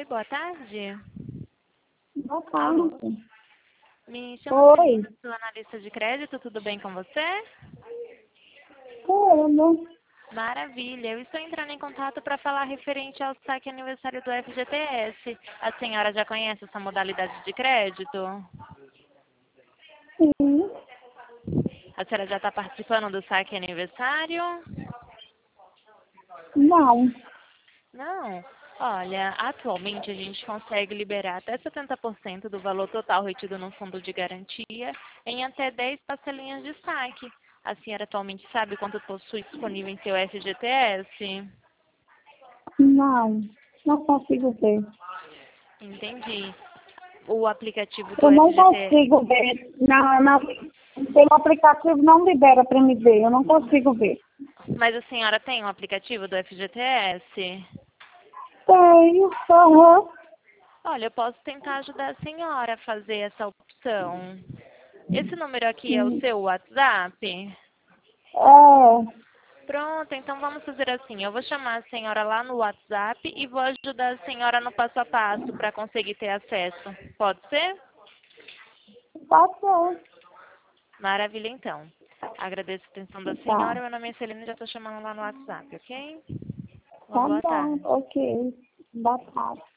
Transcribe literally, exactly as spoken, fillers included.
boa tarde. Boa Alô? tarde. Me chamo Oi. Celina, sou analista de crédito, tudo bem com você? Tudo. Maravilha, eu estou entrando em contato para falar referente ao saque aniversário do F G T S. A senhora já conhece essa modalidade de crédito? Sim. A senhora já está participando do saque aniversário? Não. Não. Olha, atualmente a gente consegue liberar até setenta por cento do valor total retido no fundo de garantia em até dez parcelinhas de saque. A senhora atualmente sabe quanto possui disponível em seu F G T S? Não. Não consigo ver. Entendi. O aplicativo do Eu não F G T S. consigo ver. Não, não. Pelo aplicativo não libera para me ver. Eu não consigo ver. Mas a senhora tem um aplicativo do F G T S? Tenho. Aham. Olha, eu posso tentar ajudar a senhora a fazer essa opção. Esse número aqui é o Sim. seu WhatsApp? É. Pronto, então vamos fazer assim. Eu vou chamar a senhora lá no WhatsApp e vou ajudar a senhora no passo a passo para conseguir ter acesso. Pode ser? Pode ser. Maravilha, então. Agradeço a atenção da Tá. senhora. Meu nome é Celina e já estou chamando lá no WhatsApp, ok? Uma Tá boa bom. tarde. Ok. Boa tarde.